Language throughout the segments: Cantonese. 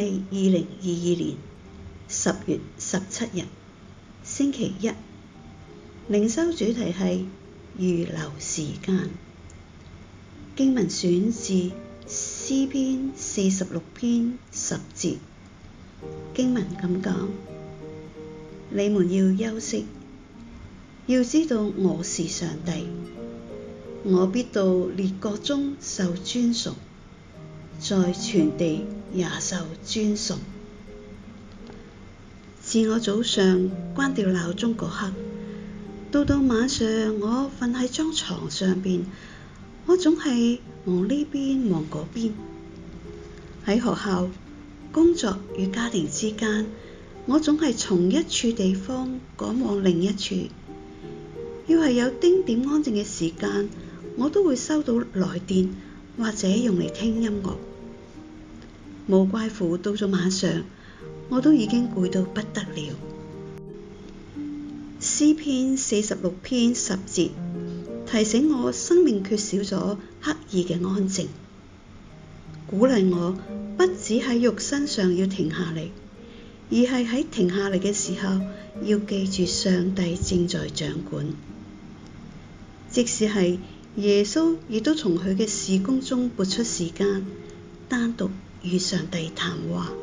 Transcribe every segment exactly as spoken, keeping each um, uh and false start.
係二零二二年十月十七日，星期一。靈修主題係預留時間。經文選自詩篇四十六篇十節。經文咁講：你們要休息，要知道我是上帝，我必到列國中受尊崇，在全地也受尊崇。自我早上關掉鬧鐘嗰刻，到到晚上我瞓喺張床上邊，我總係望呢邊望嗰邊。喺學校、工作與家庭之間，我總係從一處地方趕往另一處。要係有丁點安靜嘅時間，我都會收到來電或者用嚟聽音樂。無怪乎到咗晚上，我都已經攰到不得了。詩篇四十六篇十節提醒我，生命缺少咗刻意嘅安靜，鼓勵我不只喺肉身上要停下嚟，而係喺停下嚟嘅時候，要記住上帝正在掌管。即使係耶穌，亦都從佢嘅事工中撥出時間，單獨與上帝談話。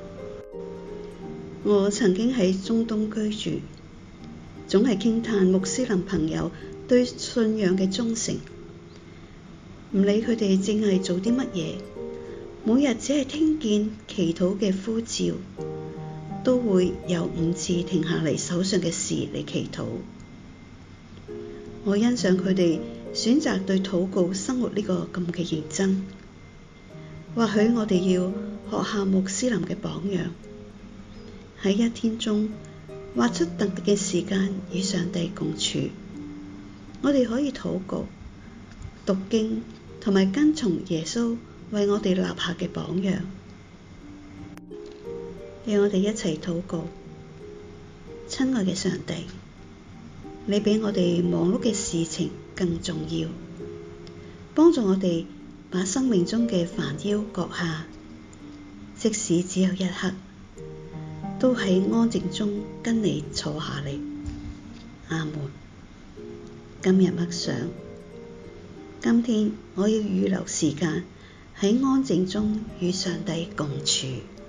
我曾經喺中東居住，總係傾嘆穆斯林朋友對信仰嘅忠誠，唔理佢哋正係做啲乜嘢，每日只係聽見祈禱嘅呼召，都會有五次停下嚟手上嘅事嚟祈禱。我欣賞佢哋選擇對禱告生活呢個咁嘅認真。或許我哋要學下穆斯林嘅榜樣，喺一天中劃出特別嘅時間與上帝共處。我哋可以禱告、讀經同埋跟從耶穌為我哋立下嘅榜樣。讓我哋一齊禱告。親愛嘅上帝，你比我哋忙碌嘅事情更重要，幫助我哋把生命中嘅煩憂擱下，即使只有一刻，都喺安靜中跟你坐下嚟。阿門。今日默想，今天我要預留時間喺安靜中與上帝共處。